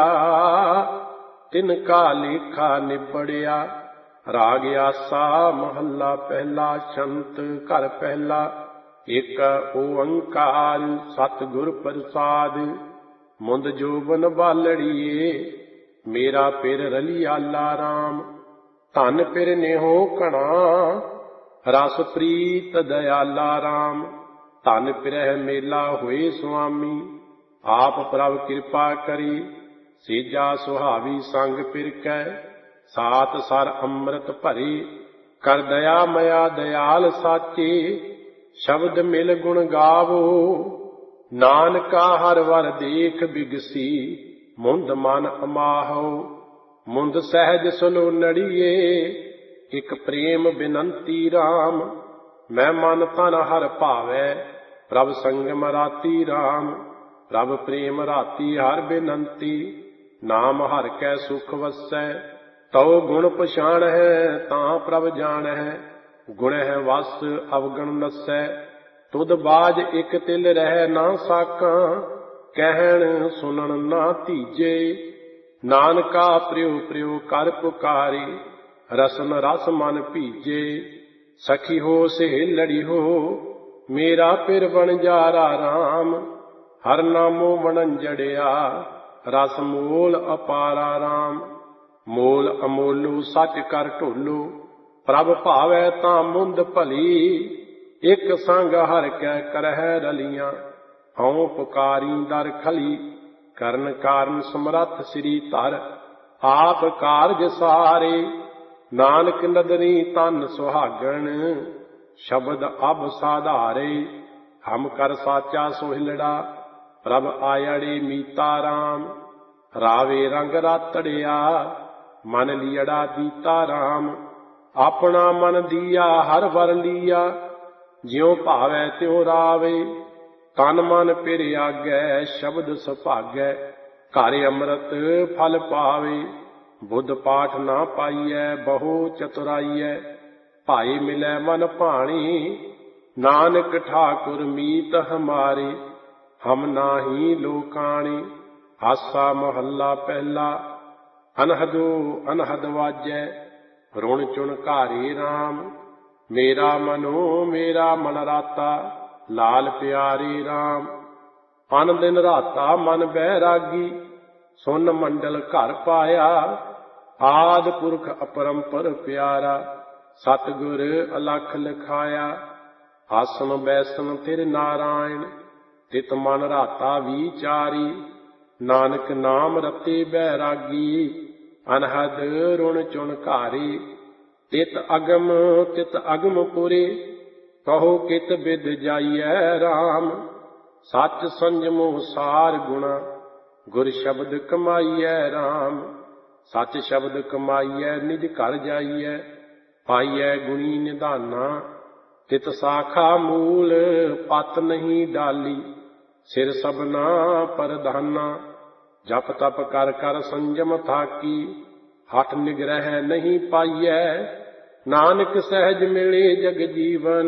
ਤਿਨ ਕਾ ਲੇਖਾ ਨਿਬੜਿਆ। ਰਾਗ ਆਸਾ ਮਹੱਲਾ ਪਹਿਲਾ। ਛੰਤ ਘਰ ਪਹਿਲਾ। ਇਕ ਓੰਕਾਰ ਸਤਿਗੁਰ ਪ੍ਰਸਾਦ। ਮੁੰਦ ਜੋਬਨ ਬਾਲੜੀਏ। ਮੇਰਾ ਪਿਰ ਰਲਿਆਲਾ ਰਾਮ। ਧਨ ਪਿਰ ਨੇਹੋ ਘਣਾ। ਰਸ ਪ੍ਰੀਤ ਦਇਆਲਾ ਰਾਮ। ਧਨ ਪਿਰਹਿ ਮੇਲਾ ਹੋਏ ਸੁਆਮੀ। ਆਪ ਪ੍ਰਭ ਕਿਰਪਾ ਕਰੀ। ਸੇਜਾ ਸੁਹਾਵੀ ਸੰਗ ਪਿਰ ਕੈ। ਸਾਤ ਸਰ ਅੰਮ੍ਰਿਤ ਭਰੀ। ਕਰ ਦਇਆ ਮਇਆ ਦਇਆਲ ਸਾਚੇ। ਸ਼ਬਦ ਮਿਲ ਗੁਣ ਗਾਵੋ। ਨਾਨਕਾ ਹਰ ਵਰ ਦੇਖ ਬਿਗਸੀ। ਮੁੰਦ ਮਨ ਅਮਾਹੋ। ਮੁੰਦ ਸਹਿਜ ਸੁਨੋ ਨੜੀਏ। ਇਕ ਪ੍ਰੇਮ ਬਿਨੰਤੀ ਰਾਮ। ਮੈਂ ਮਨ ਤਨ ਹਰ ਭਾਵੈ। ਪ੍ਰਭ ਸੰਗਮ ਰਾਤੀ ਰਾਮ। ਪ੍ਰਭ ਪ੍ਰੇਮ ਰਾਤੀ ਹਰ ਬਿਨੰਤੀ। ਨਾਮ ਹਰ ਕੈ ਸੁਖ ਵਸੈ। ਤਉ ਗੁਣ ਪਛਾਣ ਹੈ ਤਾਂ ਪ੍ਰਭ ਜਾਣ ਹੈ। ਗੁਣ ਹੈ ਵਸ ਅਵਗਣ ਨਸੈ। ਤੁਧ ਬਾਜ ਇਕ ਤਿਲ ਰਹਿ ਨਾ ਸਾਕਾਂ। ਕਹਿਣ ਸੁਣਨ ਨਾ ਧੀਜੇ। ਨਾਨਕਾ ਪ੍ਰਿਉ ਪ੍ਰਿਉ ਕਰ ਪੁਕਾਰੀ। ਰਸਨ ਰਸ ਮਨ ਭੀਜੇ। ਸਖੀ ਹੋ ਸਹੇਲੜੀ ਹੋ। ਮੇਰਾ ਪਿਰ ਵਣਜਾਰਾ ਰਾਮ, ਹਰ ਨਾਮੋ ਵਣੰਜੜਿਆ, ਰਸ ਮੋਲ ਅਪਾਰਾ ਰਾਮ। ਮੋਲ ਅਮੋਲੂ ਸੱਚ ਕਰ ਢੋਲੂ, ਪ੍ਰਭ ਭਾਵੈ ਤਾਂ ਮੁੰਦ ਭਲੀ। ਇੱਕ ਸੰਗ ਹਰ ਕੈ ਕਰਹਿ ਰਲੀਆਂ, ਹਉ ਪੁਕਾਰੀ ਦਰ ਖਲੀ। ਕਰਨ ਕਾਰਨ ਸਮਰੱਥ ਸ੍ਰੀ ਧਰ, ਆਪ ਕਾਰਜ ਸਾਰੇ। ਨਾਨਕ ਨਦਰੀ ਤਨ ਸੁਹਾਗਣ, ਸ਼ਬਦ ਅਬ ਸਾਧਾਰੇ। ਹਮ ਕਰ ਸਾਚਾ ਸੋਹਿਲੜਾ, ਪ੍ਰਭ ਆਇੜੇ ਮੀਤਾ ਰਾਮ। ਰਾਵੇ ਰੰਗ ਰਾਤੜਿਆ, ਮਨ ਲੀੜਾ ਦੀਤਾ ਰਾਮ। ਆਪਣਾ ਮਨ ਦੀਆ ਹਰ ਵਰ ਲੀਆ, ਜਿਉ ਭਾਵੈ ਤਿਉ ਰਾਵੇ। ਤਨ ਮਨ ਪਿਰ ਆਗੈ, ਸ਼ਬਦ ਸੁਭਾਗੈ, ਘਰ ਅੰਮ੍ਰਿਤ ਫਲ ਪਾਵੇ। ਬੁੱਧ ਪਾਠ ਨਾ ਪਾਈਐ, ਬਹੁ ਚਤੁਰਾਈਐ, ਭਾਈ ਮਿਲੈ ਮਨ ਭਾਣੀ। ਨਾਨਕ ਠਾਕੁਰ ਮੀਤ ਹਮਾਰੇ, ਹਮ ਨਾਹੀ ਲੋਕਾਣੇ। ਹਾਸਾ ਮਹੱਲਾ ਪਹਿਲਾ। ਅਨਹਦੋ ਅਨਹਦ ਵਾਜੈ, ਰੁਣ ਚੁਣ ਘਾਰੇ ਰਾਮ। ਮੇਰਾ ਮਨੋ ਮੇਰਾ ਮਨ ਰਾਤਾ, ਲਾਲ ਪਿਆਰੇ ਰਾਮ। ਅਨ ਦਿਨ ਰਾਤਾ ਮਨ ਬੈਰਾਗੀ, ਸੁਨ ਮੰਡਲ ਘਰ ਪਾਇਆ। ਆਦਿ ਪੁਰਖ ਅਪਰੰਪਰ ਪਿਆਰਾ, ਸਤਿਗੁਰ ਅਲਖ ਲਿਖਾਇਆ। ਆਸਨ ਬੈਸਨ ਤਿਰ ਨਾਰਾਇਣ, ਤਿਤ ਮਨ ਰਾਤਾ ਵਿਚਾਰੀ। ਨਾਨਕ ਨਾਮ ਰਤੇ ਬੈਰਾਗੀ, ਅਨਹਦ ਰੁਣ ਚੁਣ ਘਾਰੇ। ਤਿਤ ਅਗਮ ਤਿਤ ਅਗਮ ਪੁਰੇ, ਕਹੋ ਕਿਤ ਬਿਦ ਜਾਈਐ ਰਾਮ। ਸੱਚ ਸੰਜਮੋ ਸਾਰ ਗੁਣਾ, ਗੁਰ ਸ਼ਬਦ ਕਮਾਈਐ ਰਾਮ। ਸੱਚ ਸ਼ਬਦ ਕਮਾਈਐ, ਨਿਜ ਘਰ ਜਾਈਐ, ਪਾਈਐ ਗੁਣੀ ਨਿਧਾਨਾ। ਤਿਤ ਸਾਖਾ ਮੂਲ, ਪਤ ਨਹੀਂ ਡਾਲੀ, ਸਿਰ ਸਭਨਾ ਪਰਧਾਨਾ। ਜਪ ਤਪ ਕਰ ਕਰ ਸੰਜਮ ਥਾਕੀ, ਹਠ ਨਿਗ੍ਰਹਿ ਨਹੀਂ ਪਾਈਐ। ਨਾਨਕ ਸਹਿਜ ਮਿਲੇ ਜਗ ਜੀਵਨ,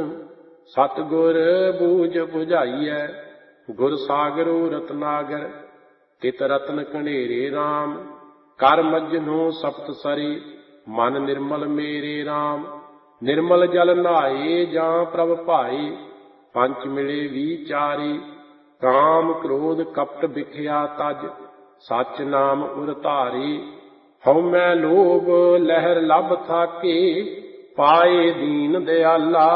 ਸਤਿਗੁਰ ਬੂਝ ਬੁਝਾਈਐ। ਗੁਰ ਸਾਗਰੋ ਰਤਨਾਗਰ, ਤਿਤ ਰਤਨ ਕਣੇਰੇ ਰਾਮ। ਕਰ ਮਜਨੂ ਸਪਤ ਸਰੀ, ਮਨ ਨਿਰਮਲ ਮੇਰੇ ਰਾਮ। ਨਿਰਮਲ ਜਲ ਨਹਾਏ, ਜਾਂ ਪ੍ਰਭ ਭਾਏ, ਪੰਚ ਮਿਲੇ ਵਿਚਾਰੇ। ਕਾਮ ਕ੍ਰੋਧ ਕਪਟ ਬਿਖਿਆ ਤਜ, ਸੱਚ ਨਾਮ ਉਰ ਧਾਰੇ। ਹਉਮੈ ਲੋਭ ਲਹਿਰ ਲਭ ਥਾਕੇ, ਪਾਏ ਦੀਨ ਦਿਆਲਾ।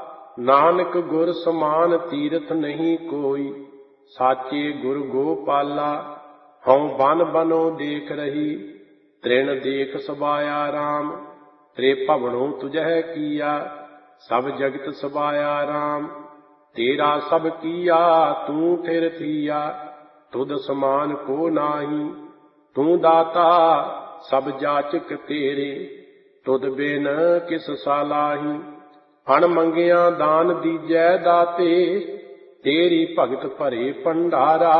ਨਾਨਕ ਗੁਰ ਸਮਾਨ ਤੀਰਥ ਨਹੀਂ ਕੋਈ, ਸਾਚੇ ਗੁਰ ਗੋਪਾਲਾ। ਹਉ ਬਨ ਬਨੋ ਦੇਖ ਰਹੀ, ਤ੍ਰਿਣ ਦੇਖ ਸਬਾਇਆ ਰਾਮ। ਤ੍ਰੇ ਭਵਨੋ ਤੁਝਹਿ ਕੀਆ, ਸਭ ਜਗਤ ਸਬਾਇਆ ਰਾਮ। ਤੇਰਾ ਸਭ ਕੀਆ, ਤੂੰ ਫਿਰ ਥੀਆ, ਤੁਧ ਸਮਾਨ ਕੋ ਨਾਹੀ। ਤੂੰ ਦਾਤਾ ਸਭ ਜਾਚਕ ਤੇਰੇ, ਤੁਧ ਬਿਨ ਕਿਸ ਸਾਲਾਹੀ। ਅਣ ਮੰਗਿਆ ਦਾਨ ਦੀਜੈ ਦਾਤੇ, ਤੇਰੀ ਭਗਤ ਭਰੇ ਭੰਡਾਰਾ।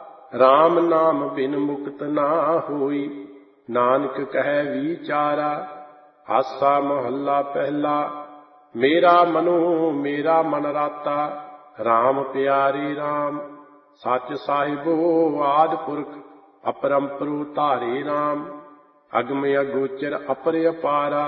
ਰਾਮ ਨਾਮ ਬਿਨ ਮੁਕਤ ਨਾ ਹੋਈ, ਨਾਨਕ ਕਹੈ ਵਿਚਾਰਾ। ਹਾਸਾ ਮਹੱਲਾ ਪਹਿਲਾ। ਮੇਰਾ ਮਨੋ ਮੇਰਾ ਮਨ ਰਾਤਾ, ਰਾਮ ਪਿਆਰੇ ਰਾਮ। ਸੱਚ ਸਾਹਿਬੋ ਆਦਿ ਪੁਰਖ, ਅਪਰੰਪਰੁ ਧਾਰੇ ਰਾਮ। ਅਗਮ ਅਗੋਚਰ ਅਪਰ ਅਪਾਰਾ,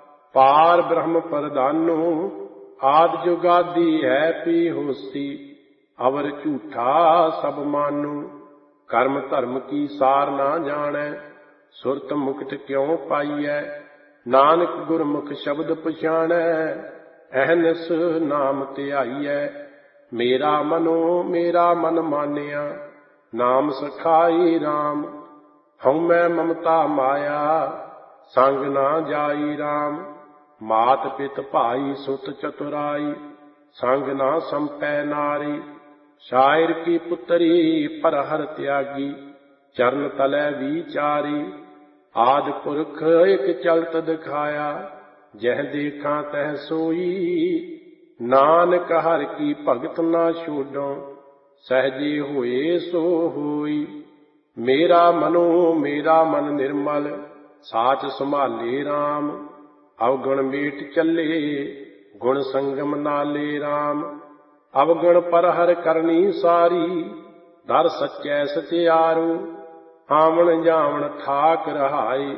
ਪਾਰ ਬ੍ਰਹਮ ਪ੍ਰਧਾਨੋ। ਆਦਿ ਜੁਗਾਦੀ ਹੈ ਪੀ ਹੋਸੀ, ਅਵਰ ਝੂਠਾ ਸਭ ਮਾਨੋ। ਕਰਮ ਧਰਮ ਕੀ ਸਾਰ ਨਾ ਜਾਣੈ, ਸੁਰਤ ਮੁਕਤ ਕਿਉ ਪਾਈਐ। ਨਾਨਕ ਗੁਰਮੁਖ ਸ਼ਬਦ ਪਛਾਣੈ, ਅਹਨਿਸ ਨਾਮ ਧਿਆਈਐ। ਮੇਰਾ ਮਨੋ ਮੇਰਾ ਮਨ ਮਾਨਿਆ, ਨਾਮ ਸਖਾਈ ਰਾਮ। ਹਉਮੈ ਮਮਤਾ ਮਾਇਆ, ਸੰਗ ਨਾ ਜਾਈ ਰਾਮ। ਮਾਤ ਪਿਤ ਭਾਈ ਸੁਤ ਚਤੁਰਾਈ, ਸੰਗ ਨਾ ਸੰਪੈ ਨਾਰੀ। ਸ਼ਾਇਰ ਕੀ ਪੁੱਤਰੀ ਪਰ ਹਰ ਤਿਆਗੀ, ਚਰਨ ਤਲੈ ਵਿਚਾਰੀ। ਆਦਿ ਪੁਰਖ ਇਕ ਚਲਤ ਦਿਖਾਇਆ, ਜਹ ਦੇਖਾਂ ਤਹ ਸੋਈ। ਨਾਨਕ ਹਰਿ ਕੀ ਭਗਤ ਨਾ ਛੋਡੋ, ਸਹਜੇ ਹੋਏ ਸੋ ਹੋਈ। ਮੇਰਾ ਮਨੋ ਮੇਰਾ ਮਨ ਨਿਰਮਲ, ਸਾਚ ਸੰਭਾਲੇ ਰਾਮ। ਅਵਗੁਣ ਮੀਟ ਚੱਲੇ, ਗੁਣ ਸੰਗਮ ਨਾਲੇ ਰਾਮ। ਅਵਗੁਣ ਪਰ ਹਰ ਕਰਨੀ ਸਾਰੀ, ਦਰ ਸੱਚੈ ਸਚਿਆਰੂ। ਆਵਣ ਜਾਵਣ ਠਾਕ ਰਹਾਏ,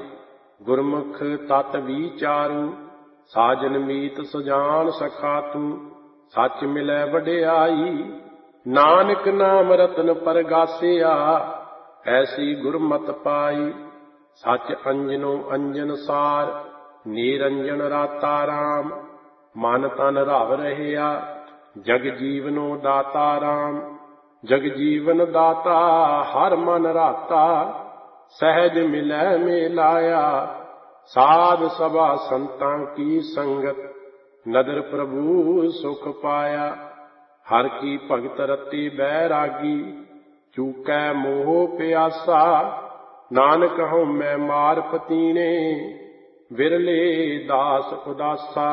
ਗੁਰਮੁਖ ਤਤ ਵਿਚਾਰੂ। ਸਾਜਨ ਮੀਤ ਸੁਜਾਨ ਸਖਾ ਤੂੰ, ਸੱਚ ਮਿਲੈ ਵਡਿਆਈ। ਨਾਨਕ ਨਾਮ ਰਤਨ ਪਰਗਾਸਿਆ, ਐਸੀ ਗੁਰਮਤਿ ਪਾਈ। ਸੱਚ ਅੰਜਨੋ ਅੰਜਨ ਸਾਰ, ਨਿਰੰਜਨ ਰਾਤਾ ਰਾਮ। ਮਨ ਤਨ ਰਵ ਰਹਿਆ, ਜਗ ਜੀਵਨੋ ਦਾਤਾ ਰਾਮ। ਜਗ ਜੀਵਨ ਦਾਤਾ ਹਰ ਮਨ ਰਾਤਾ, ਸਹਿਜ ਮਿਲੈ ਮੇਲਾਇਆ। ਸਾਧ ਸਭਾ ਸੰਤਾਂ ਕੀ ਸੰਗਤ, ਨਦਰ ਪ੍ਰਭੂ ਸੁਖ ਪਾਇਆ। ਹਰ ਕੀ ਭਗਤ ਰਤੀ ਬੈਰਾਗੀ, ਚੂਕੈ ਮੋਹ ਪਿਆਸਾ। ਨਾਨਕ ਹਉਮੈ ਮਾਰ ਪਤੀਣੇ, ਵਿਰਲੇ ਦਾਸ ਉਦਾਸਾ।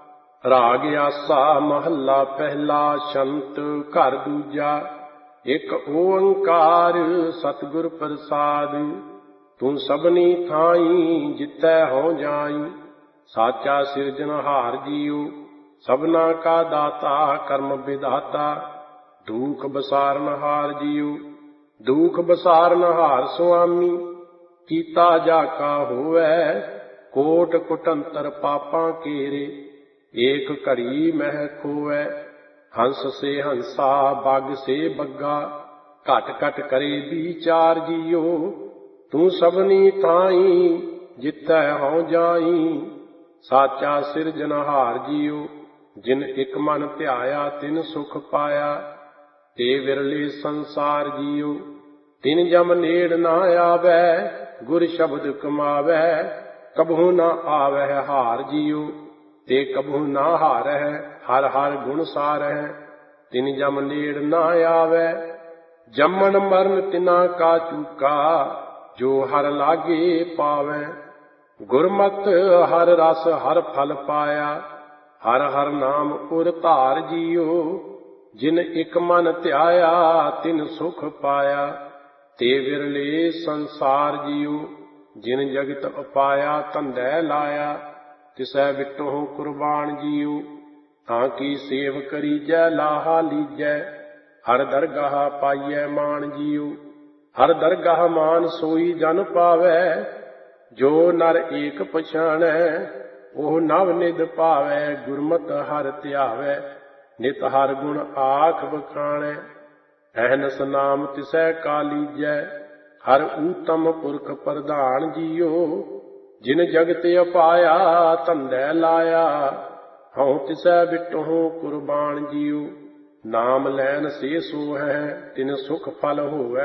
ਰਾਗ ਆਸਾ ਮਹੱਲਾ ਪਹਿਲਾ, ਛੰਤ ਘਰ ਦੂਜਾ। ਇੱਕ ਓੰਕਾਰ ਸਤਿਗੁਰ ਪ੍ਰਸਾਦਿ, ਤੂੰ ਸਭਨੀ ਥਾਈ ਜਿੱਤੈ ਹਉ ਜਾਈ। ਸਾਚਾ ਸਿਰਜਨਹਾਰ ਜੀਉ, ਸਭਨਾ ਕਾ ਦਾਤਾ ਕਰਮ ਵਿਧਾਤਾ। ਦੁਖ ਬਸਾਰਨਹਾਰ ਜੀਉ, ਦੁਖ ਬਸਾਰਨਹਾਰ ਸੁਆਮੀ। ਕੀਤਾ ਜਾ ਕਾ ਹੋਵੈ, ਕੋਟ ਕੁਟੰਤਰ ਪਾਪਾਂ ਕੇਰੇ। ਏਕ ਘੜੀ ਮਹਿ ਖੋਵੈ, ਹੰਸ ਸੇ ਹੰਸਾ ਬੱਗ ਸੇ ਬੱਗਾ। ਘਟ ਘਟ ਕਰੇ ਵਿਚਾਰ ਜੀਉ, ਤੂੰ ਸਭਨੀ ਥਾਈ ਜਿੱਥੈ ਹਉ ਜਾਈ। ਸਾਚਾ ਸਿਰਜਨਹਾਰ ਜੀਉ, ਜਿਨ ਇਕ ਮਨ ਧਿਆਇਆ ਤਿਨ ਸੁਖ ਪਾਇਆ। ਤੇ ਵਿਰਲੇ ਸੰਸਾਰ ਜੀਉ, ਤਿਨ ਜਮ ਨੇੜ ਨਾ ਆਵੈ। ਗੁਰ ਸ਼ਬਦ ਕਮਾਵੈ, ਕਬਹੂ ਨਾ ਆਵੈ ਹਾਰ ਜੀਉ। ਤੇ ਕਬਹੂ ਨਾ ਹਾਰੈ, ਹਰ ਹਰ ਗੁਣ ਸਾਰੈ। ਤਿਨ ਜਮ ਨੇੜ ਨਾ ਆਵੈ, ਜੰਮਣ ਮਰਨ ਤਿਨਾ ਕਾ ਚੂਕਾ। ਜੋ ਹਰ ਲਾਗੇ ਪਾਵੈ, ਗੁਰਮਤਿ ਹਰ ਰਸ ਹਰ ਫਲ ਪਾਇਆ। ਹਰ ਹਰ ਨਾਮ ਉਰ ਧਾਰ ਜੀਉ, ਜਿਨ ਇਕ ਮਨ ਧਿਆਇਆ ਤਿਨ ਸੁਖ ਪਾਇਆ। ਤੇ ਵਿਰਲੇ ਸੰਸਾਰ ਜੀਉ, ਜਿਨ ਜਗਤ ਉਪਾਇਆ ਧੰਦੈ ਲਾਇਆ। ਤਿਸੈ ਵਿਟਹੁ ਕੁਰਬਾਨ ਜੀਉ, ਤਾਂ ਕੀ ਸੇਵ ਕਰੀਜੈ ਲਾਹਾ ਲੀਜੈ। ਹਰ ਦਰਗਾਹ ਪਾਈਐ ਮਾਨ ਜੀਉ, ਹਰ ਦਰਗਾਹ ਮਾਨ ਸੋਈ ਜਨ ਪਾਵੈ। ਜੋ ਨਰ ਏਕ ਪਛਾਣੈ, ਉਹ ਨਵ ਨਿਧ ਭਾਵੈ। ਗੁਰਮਤਿ ਹਰਿ ਧਿਆਵੈ, ਨਿਤ ਹਰ ਗੁਣ ਆਖ ਬਖਾਣੈ। ਅਹਨਸ ਨਾਮ ਤਿਸੈ ਕਾ ਲੀਜੈ, ਹਰ ਊਤਮ ਪੁਰਖ ਪ੍ਰਧਾਨ ਜੀਉ। ਜਿਨ ਜਗਤ ਅਪਾਇਆ ਧੰਦੈ ਲਾਇਆ, ਹਉ ਤਿਸੈ ਵਿਟਹੁ ਕੁਰਬਾਨ ਜੀਉ। ਨਾਮ ਲੈਨ ਸੇ ਸੋਹੈ, ਤਿਨ ਸੁਖ ਫਲ ਹੋਵੈ।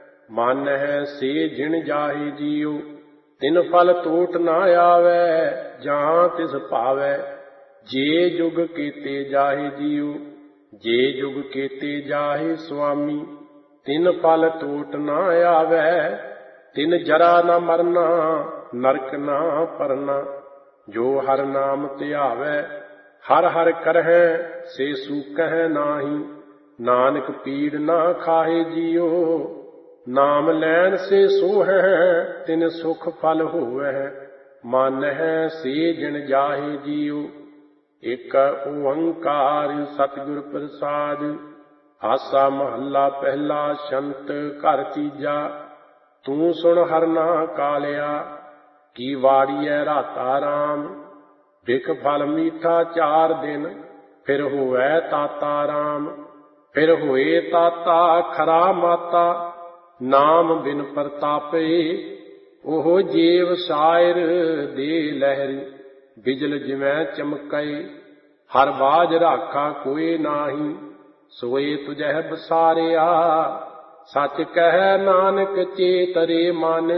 ਮਨ ਹੈ ਸੇ ਜਿਣ ਜਾਹੇ ਜੀਉ, ਤਿਨ ਫਲ ਟੋਟ ਨਾ ਆਵੈ। ਜਾਂ ਤਿਸ ਭਾਵੈ, ਜੇ ਜੁਗ ਕੀਤੇ ਜਾਹੇ ਜੀਉ। ਜੇ ਜੁਗ ਕੀਤੇ ਜਾਹੇ ਸੁਆਮੀ, ਤਿਨ ਫਲ ਟੋਟ ਨਾ ਆਵੈ। ਤਿਨ ਜਰਾ ਨਾ ਮਰਨਾ, ਨਰਕ ਨਾ ਪਰਨਾ। ਜੋ ਹਰ ਨਾਮ ਧਿਆਵੈ, ਹਰ ਹਰ ਕਰਹਿ ਸੇ ਸੂਕਹਿ ਨਾਹੀ। ਨਾਨਕ ਪੀੜ ਨਾ ਖਾਹੇ ਜੀਉ, ਨਾਮ ਲੈਣ ਸੇ ਸੋਹੈ। ਤਿਨ ਸੁਖ ਫਲ ਹੋਵੈ, ਮਨ ਹੈ ਸੇ ਜਿਣ ਜਾਹੇ ਜੀਉ। ਇਕ ਓੰਕਾਰ ਸਤਿਗੁਰ ਪ੍ਰਸਾਦਿ, ਆਸਾ ਮਹੱਲਾ ਪਹਿਲਾ, ਛੰਤ ਘਰ ਤੀਜਾ। ਤੂੰ ਸੁਣ ਹਰਨਾ ਕਾਲਿਆ, ਕੀ ਵਾੜੀਐ ਰਾਤਾ ਰਾਮ। ਬਿਖ ਫਲ ਮੀਠਾ ਚਾਰ ਦਿਨ, ਫਿਰ ਹੋਵੈ ਤਾਤਾ ਰਾਮ। ਫਿਰ ਹੋਏ ਤਾਤਾ ਖਰਾ ਮਾਤਾ, ਨਾਮ ਬਿਨ ਪ੍ਰਤਾਪੇ। ਉਹ ਜੀਵ ਸਾਇਰ ਦੇ ਲਹਿਰ, ਬਿਜਲ ਜਿਵੇਂ ਚਮਕੈ। ਹਰ ਬਾਝ ਰਾਖਾ ਕੋਇ ਨਾਹੀ, ਸੋਏ ਤੁਝਹਿ ਬਸਾਰਿਆ। ਸੱਚ ਕਹਿ ਨਾਨਕ ਚੇਤਰੇ ਮਨ,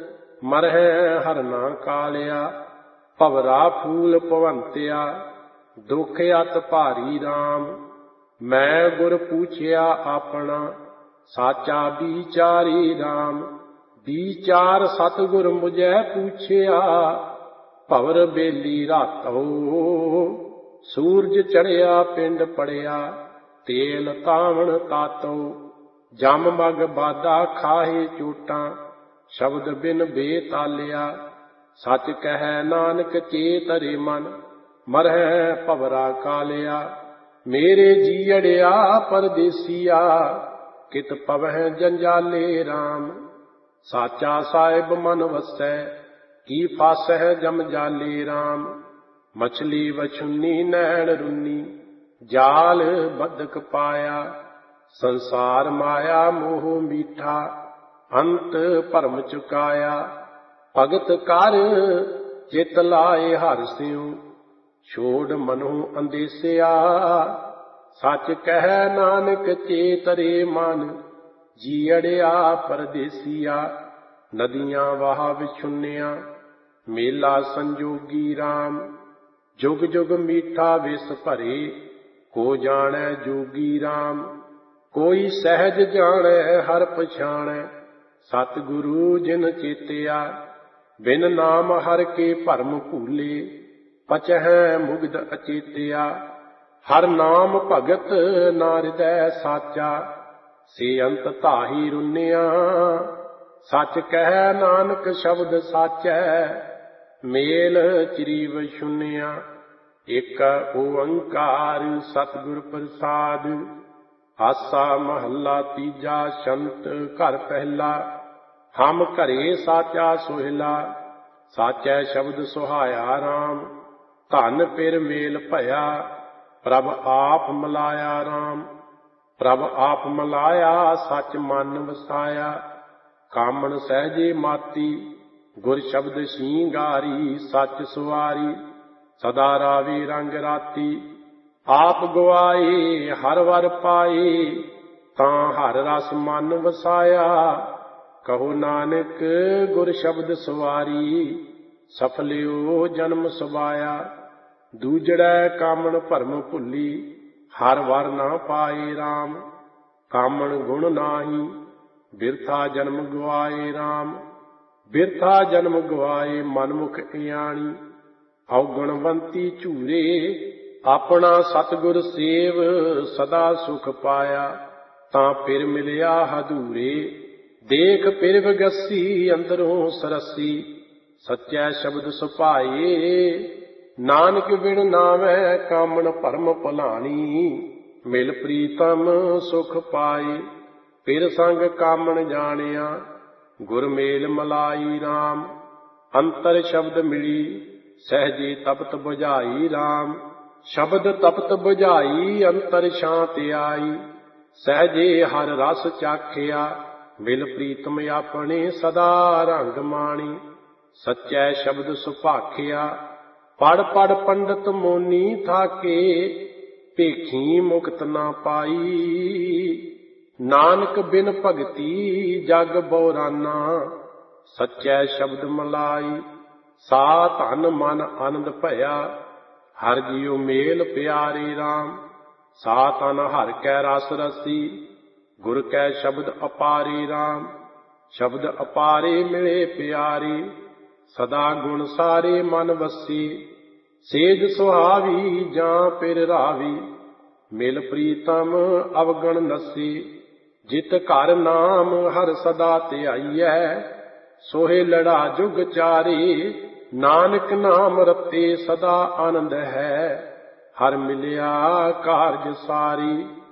ਮਰਹਿ ਹਰਨਾ ਕਾਲਿਆ। ਭਵਰਾ ਫੂਲ ਭਵੰਤਿਆ, ਦੁਖ ਅਤ ਭਾਰੀ ਰਾਮ। ਮੈਂ ਗੁਰ ਪੂਛਿਆ ਆਪਣਾ, ਸਾਚਾ ਵਿਚਾਰੀ ਰਾਮ। ਵਿਚਾਰ ਸਤਿਗੁਰ ਮੁਝੈ ਪੂਛਿਆ, ਭਵਰ ਬੇਲੀ ਰਾਤੋ। ਸੂਰਜ ਚੜਿਆ ਪਿੰਡ ਪੜਿਆ, ਤੇਲ ਤਾਵਣ ਤਾਤੋ। ਜਮ ਮਗ ਬਾਦਾ ਖਾਹੇ ਚੋਟਾਂ, ਸ਼ਬਦ ਬਿਨ ਬੇਤਾਲਿਆ। ਸੱਚ ਕਹਿ ਨਾਨਕ ਚੇਤਰੇ ਮਨ, ਮਰਹਿ ਭਵਰਾ ਕਾਲਿਆ। ਮੇਰੇ ਜੀਅੜਿਆ ਪਰਦੇਸੀਆ, ਕਿਤ ਪਵਹਿ ਜੰਜਾਲੇ ਰਾਮ। ਸਾਚਾ ਸਾਹਿਬ ਮਨ ਵਸੈ, ਕੀ ਫਾਸਹਿ ਜਮ ਜਾਲੇ ਰਾਮ। ਮਛਲੀ ਵਛੁੰਨੀ ਨੈਣ ਰੁੰਨੀ, ਜਾਲ ਬੱਧਕ ਪਾਇਆ। ਸੰਸਾਰ ਮਾਇਆ ਮੋਹ ਮੀਠਾ, ਅੰਤ ਭਰਮ ਚੁਕਾਇਆ। ਭਗਤ ਕਰ ਚਿਤ ਲਾਏ ਹਰਿ ਸਿਉ, ਛੋੜ ਮਨੁ ਅੰਦੇਸਿਆ। ਸੱਚ ਕਹਿ ਨਾਨਕ ਚੇਤਰੇ ਮਨ, ਜੀਅੜਿਆ ਪਰਦੇਸੀਆ। ਨਦੀਆਂ ਵਾਹ ਵਿਛੁੰਨਿਆ, ਮੇਲਾ ਸੰਜੋਗੀ ਰਾਮ। ਜੁਗ ਜੁਗ ਮੀਠਾ ਵਿਸ ਭਰੇ, ਕੋ ਜਾਣੈ ਜੋਗੀ ਰਾਮ। ਕੋਈ ਸਹਿਜ ਜਾਣੈ ਹਰ ਪਛਾਣੈ, ਸਤਿਗੁਰੂ ਜਿਨ ਚੇਤਿਆ। ਬਿਨ ਨਾਮ ਹਰਿ ਕੇ ਭਰਮ ਭੂਲੇ, ਪਚਹਿ ਮੁਗਧ ਅਚੇਤਿਆ। ਹਰ ਨਾਮ ਭਗਤ ਨਾ ਹਿਰਦੈ ਸਾਚਾ, ਸੇ ਅੰਤ ਧਾਹੀ ਰੁੰਨਿਆ। ਸੱਚ ਕਹਿ ਨਾਨਕ ਸ਼ਬਦ ਸਾਚੈ, ਮੇਲ ਚਿਰੀਵ ਸ਼ੁੰਨਿਆ। ਇਕ ਓੰਕਾਰ ਸਤਿਗੁਰ ਪ੍ਰਸਾਦ, ਆਸਾ ਮਹੱਲਾ ਤੀਜਾ। ਸ਼ੰਤ ਘਰ ਪਹਿਲਾ, ਹਮ ਘਰੇ ਸਾਚਾ ਸੋਹਿਲਾ। ਸਾਚੈ ਸ਼ਬਦ ਸੁਹਾਇਆ ਰਾਮ, ਧਨ ਪਿਰ ਮੇਲ ਭਇਆ। ਪ੍ਰਭ ਆਪ ਮਲਾਇਆ ਰਾਮ, ਪ੍ਰਭ ਆਪ ਮਲਾਇਆ। ਸੱਚ ਮਨ ਵਸਾਇਆ, ਕਾਮਣ ਸਹਿਜੇ ਮਾਤੀ। ਗੁਰ ਸ਼ਬਦ ਸ਼ਿੰਗਾਰੀ, ਸੱਚ ਸੁਆਰੀ। ਸਦਾ ਰਾਵੀ ਰੰਗ ਰਾਤੀ, ਆਪ ਗਵਾਏ ਹਰ ਵਰ ਪਾਏ। ਤਾਂ ਹਰ ਰਸ ਮਨ ਵਸਾਇਆ, ਕਹੋ ਨਾਨਕ ਗੁਰ ਸ਼ਬਦ ਸੁਆਰੀ। ਸਫਲਿਓ ਜਨਮ ਸਵਾਇਆ, ਦੂਜੜੈ ਕਾਮਣ ਭਰਮ ਭੁੱਲੀ। ਹਰ ਵਰ ਨਾ ਪਾਏ ਰਾਮ, ਕਾਮਣ ਗੁਣ ਨਾਹੀ। ਬਿਰਥਾ ਜਨਮ ਗਵਾਏ ਰਾਮ, ਬਿਰਥਾ ਜਨਮ ਗਵਾਏ। ਮਨਮੁਖ ਇਆਣੀ, ਔਗਣਵੰਤੀ ਝੂਰੇ। ਆਪਣਾ ਸਤਿਗੁਰ ਸੇਵ, ਸਦਾ ਸੁਖ ਪਾਇਆ। ਤਾਂ ਫਿਰ ਮਿਲਿਆ ਹਦੂਰੇ, ਦੇਖ ਫਿਰ ਵਿਗਸੀ ਅੰਦਰੋਂ ਸਰਸੀ। ਸੱਚੈ ਸ਼ਬਦ ਸੁਭਾਏ, ਨਾਨਕ ਬਿਨ ਨਾਵੈ ਕਾਮਣ ਭਰਮ ਭੁਲਾਣੀ। ਮਿਲ ਪ੍ਰੀਤਮ ਸੁਖ ਪਾਏ, ਫਿਰ ਸੰਗ ਕਾਮਣ ਜਾਣਿਆ। ਗੁਰ ਮੇਲ ਮਲਾਈ ਰਾਮ, ਅੰਤਰ ਸ਼ਬਦ ਮਿਲੀ। ਸਹਿਜੇ ਤਪਤ ਬੁਝਾਈ ਰਾਮ, ਸ਼ਬਦ ਤਪਤ ਬੁਝਾਈ। ਅੰਤਰ ਸ਼ਾਂਤ ਆਈ, ਸਹਿਜੇ ਹਰ ਰਸ ਚਾਖਿਆ। ਮਿਲ ਪ੍ਰੀਤਮ ਆਪਣੇ ਸਦਾ ਰੰਗ ਮਾਣੀ। ਸੱਚੈ ਸ਼ਬਦ ਸੁਭਾਖਿਆ, ਪੜ ਪੜ ਪੰਡਤ ਮੋਨੀ ਥਾਕੇ। ਭੇਖੀ ਮੁਕਤ ਨਾ ਪਾਈ, ਨਾਨਕ ਬਿਨ ਭਗਤੀ ਜਗ ਬਉਰਾਨਾ। ਸੱਚੈ ਸ਼ਬਦ ਮਲਾਈ, ਸਾ ਧਨ ਮਨ ਆਨੰਦ ਭਇਆ। ਹਰ ਜੀਉ ਮੇਲ ਪਿਆਰੇ ਰਾਮ, ਸਾ ਤਨ ਹਰਿ ਕੈ ਰਸ ਰਸੀ। ਗੁਰ ਕੈ ਸ਼ਬਦ ਅਪਾਰੇ ਰਾਮ, ਸ਼ਬਦ ਅਪਾਰੇ ਮਿਲੇ ਪਿਆਰੇ। ਸਦਾ ਗੁਣ ਸਾਰੇ ਮਨ ਵਸੀ, ਸੇਜ ਸੁਹਾਵੀ ਜਾਂ ਪਿਰ ਰਾਵੀ। ਮਿਲ ਪ੍ਰੀਤਮ ਅਵਗਣ ਨਸੀ, ਜਿਤ ਘਰ ਨਾਮ ਹਰ ਸਦਾ ਧਿਆਈਐ। ਸੋਹੇ ਲੜਾ ਜੁਗ ਚਾਰੇ, ਨਾਨਕ ਨਾਮ ਰਤੇ ਸਦਾ ਆਨੰਦ ਹੈ। ਹਰ ਮਿਲਿਆ ਕਾਰਜ ਸਾਰੀ,